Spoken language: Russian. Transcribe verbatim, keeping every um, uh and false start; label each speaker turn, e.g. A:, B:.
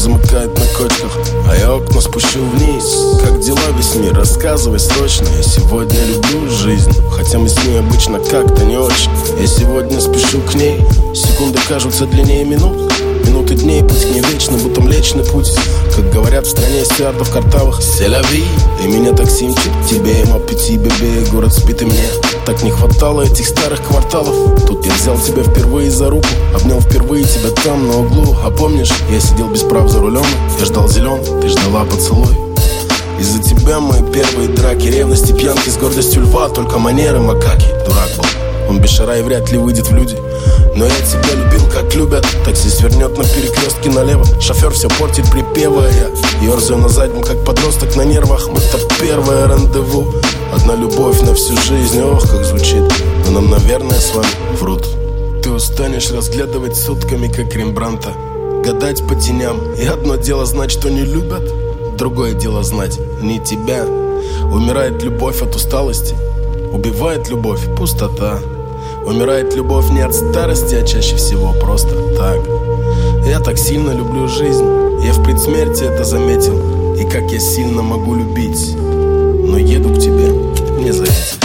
A: замыкает на кочках, а я окна спущу вниз. Как дела, весь мир, рассказывай срочно. Я сегодня люблю жизнь, хотя мы с ней обычно как-то не очень. Я сегодня спешу к ней, секунды кажутся длиннее минут. Минуты дней, путь к ней вечный, будто млечный путь. Как говорят в стране стюардов картавых, селяви. И меня такси мчит к тебе, и мопити, бебе. Город спит и мне так не хватало этих старых кварталов. Тут я взял тебя впервые за руку, обнял впервые тебя там на углу. А помнишь, я сидел без прав за рулем, я ждал зелен, ты ждала поцелуй. Из-за тебя мои первые драки, ревности, пьянки с гордостью льва. Только манеры макаки, дурак был. Он без шара и вряд ли выйдет в люди. Но я тебя любил, как любят. Такси свернет на перекрестке налево, шофер все портит, припевая. Я ерзаю на заднем, как подросток на нервах. Мы-то первое рандеву, одна любовь на всю жизнь. Ох, как звучит, но нам, наверное, с вами врут. Ты устанешь разглядывать сутками, как Рембранта, гадать по теням. И одно дело знать, что не любят, другое дело знать не тебя. Умирает любовь от усталости, убивает любовь пустота. Умирает любовь не от старости, а чаще всего просто так. Я так сильно люблю жизнь, я в предсмерти это заметил. И как я сильно могу любить, но еду к тебе не за этим.